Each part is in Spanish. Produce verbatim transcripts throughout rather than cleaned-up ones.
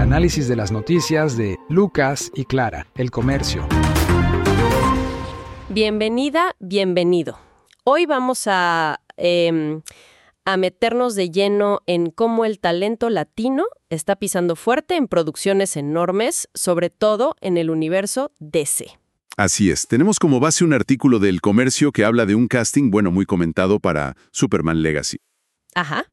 análisis de las noticias de Lucas y Clara, El Comercio. Bienvenida, bienvenido. Hoy vamos a, eh, a meternos de lleno en cómo el talento latino está pisando fuerte en producciones enormes, sobre todo en el universo D C. Así es, tenemos como base un artículo del Comercio que habla de un casting, bueno, muy comentado para Superman Legacy. Ajá.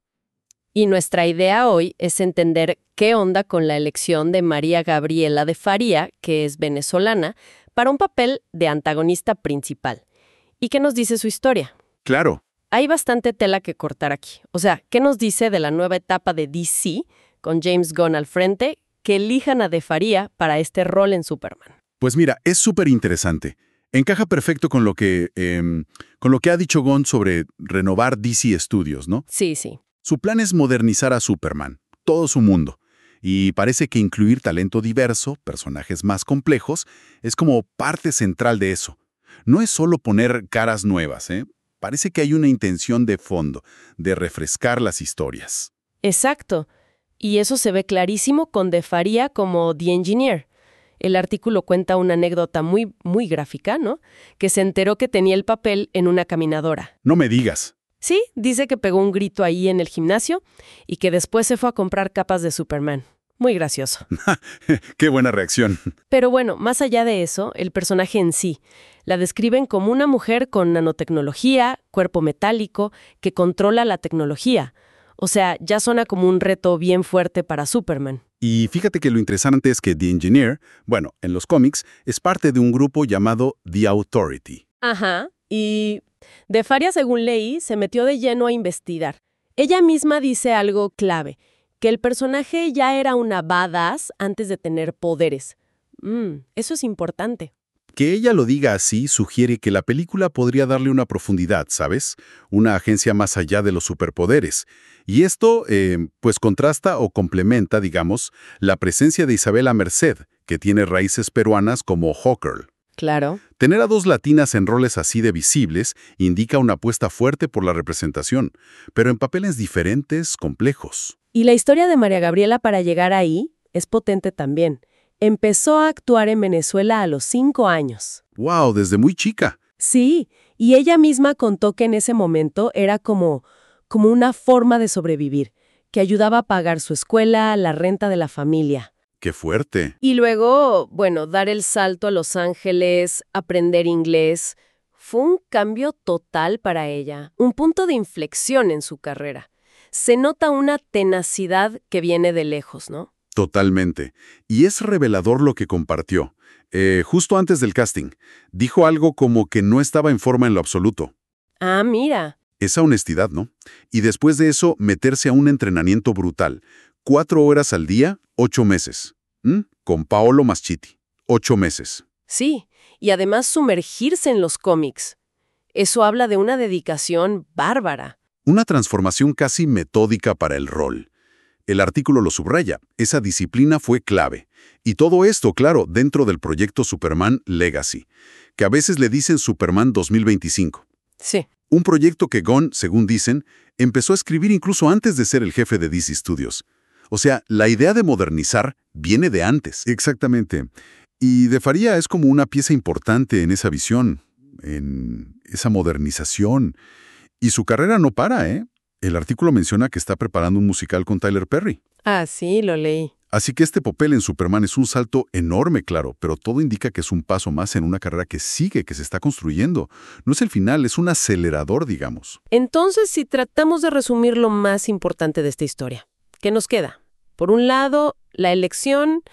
Y nuestra idea hoy es entender qué onda con la elección de María Gabriela de Faría, que es venezolana, para un papel de antagonista principal. ¿Y qué nos dice su historia? Claro. Hay bastante tela que cortar aquí. O sea, ¿qué nos dice de la nueva etapa de D C, con James Gunn al frente, que elijan a de Faría para este rol en Superman? Pues mira, es súper interesante. Encaja perfecto con lo que eh, con lo que ha dicho Gunn sobre renovar D C Studios, ¿no? Sí, sí. Su plan es modernizar a Superman, todo su mundo. Y parece que incluir talento diverso, personajes más complejos, es como parte central de eso. No es solo poner caras nuevas, ¿eh? Parece que hay una intención de fondo, de refrescar las historias. Exacto. Y eso se ve clarísimo con de Faría como The Engineer. El artículo cuenta una anécdota muy, muy gráfica, ¿no? Que se enteró que tenía el papel en una caminadora. No me digas. Sí, dice que pegó un grito ahí en el gimnasio y que después se fue a comprar capas de Superman. Muy gracioso. ¡Qué buena reacción! Pero bueno, más allá de eso, el personaje en sí. La describen como una mujer con nanotecnología, cuerpo metálico, que controla la tecnología. O sea, ya suena como un reto bien fuerte para Superman. Y fíjate que lo interesante es que The Engineer, bueno, en los cómics, es parte de un grupo llamado The Authority. Ajá, y de Faría, según leí, se metió de lleno a investigar. Ella misma dice algo clave, que el personaje ya era una badass antes de tener poderes. Mm, eso es importante. Que ella lo diga así sugiere que la película podría darle una profundidad, ¿sabes? Una agencia más allá de los superpoderes. Y esto, eh, pues contrasta o complementa, digamos, la presencia de Isabela Merced, que tiene raíces peruanas como Hawkgirl. Claro. Tener a dos latinas en roles así de visibles indica una apuesta fuerte por la representación, pero en papeles diferentes, complejos. Y la historia de María Gabriela para llegar ahí es potente también. Empezó a actuar en Venezuela a los cinco años. ¡Wow! Desde muy chica. Sí, y ella misma contó que en ese momento era como, como una forma de sobrevivir, que ayudaba a pagar su escuela, la renta de la familia. ¡Qué fuerte! Y luego, bueno, dar el salto a Los Ángeles, aprender inglés, fue un cambio total para ella, un punto de inflexión en su carrera. Se nota una tenacidad que viene de lejos, ¿no? Totalmente. Y es revelador lo que compartió. Eh, justo antes del casting, dijo algo como que no estaba en forma en lo absoluto. Ah, mira. Esa honestidad, ¿no? Y después de eso, meterse a un entrenamiento brutal. Cuatro horas al día, ocho meses. ¿Mm? Con Paolo Mascitti. Ocho meses. Sí, y además sumergirse en los cómics. Eso habla de una dedicación bárbara. Una transformación casi metódica para el rol. El artículo lo subraya, esa disciplina fue clave. Y todo esto, claro, dentro del proyecto Superman Legacy, que a veces le dicen Superman dos mil veinticinco. Sí. Un proyecto que Gunn, según dicen, empezó a escribir incluso antes de ser el jefe de D C Studios. O sea, la idea de modernizar viene de antes. Exactamente. Y de Faría es como una pieza importante en esa visión, en esa modernización. Y su carrera no para, ¿eh? El artículo menciona que está preparando un musical con Tyler Perry. Ah, sí, lo leí. Así que este papel en Superman es un salto enorme, claro, pero todo indica que es un paso más en una carrera que sigue, que se está construyendo. No es el final, es un acelerador, digamos. Entonces, si tratamos de resumir lo más importante de esta historia, ¿qué nos queda? Por un lado, la elección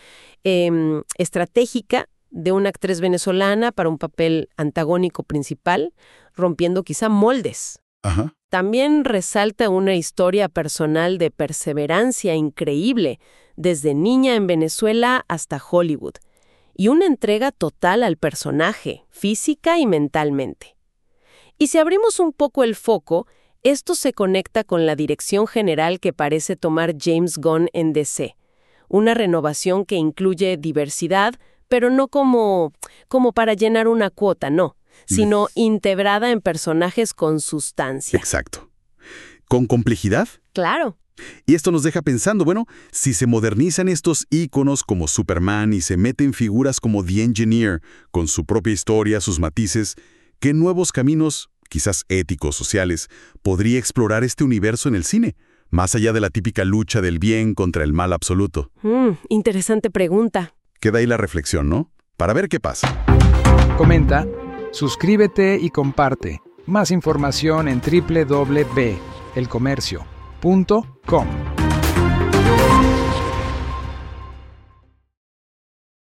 eh, estratégica de una actriz venezolana para un papel antagónico principal, rompiendo quizá moldes. Ajá. También resalta una historia personal de perseverancia increíble, desde niña en Venezuela hasta Hollywood, y una entrega total al personaje, física y mentalmente. Y si abrimos un poco el foco, esto se conecta con la dirección general que parece tomar James Gunn en D C, una renovación que incluye diversidad, pero no como, como para llenar una cuota, no, sino integrada en personajes con sustancia. Exacto. ¿Con complejidad? Claro. Y esto nos deja pensando, bueno, si se modernizan estos íconos como Superman y se meten figuras como The Engineer, con su propia historia, sus matices, ¿qué nuevos caminos, quizás éticos, sociales, podría explorar este universo en el cine? Más allá de la típica lucha del bien contra el mal absoluto. Mm, interesante pregunta. Queda ahí la reflexión, ¿no? Para ver qué pasa. Comenta, suscríbete y comparte. Más información en doble u doble u doble u punto el comercio punto com.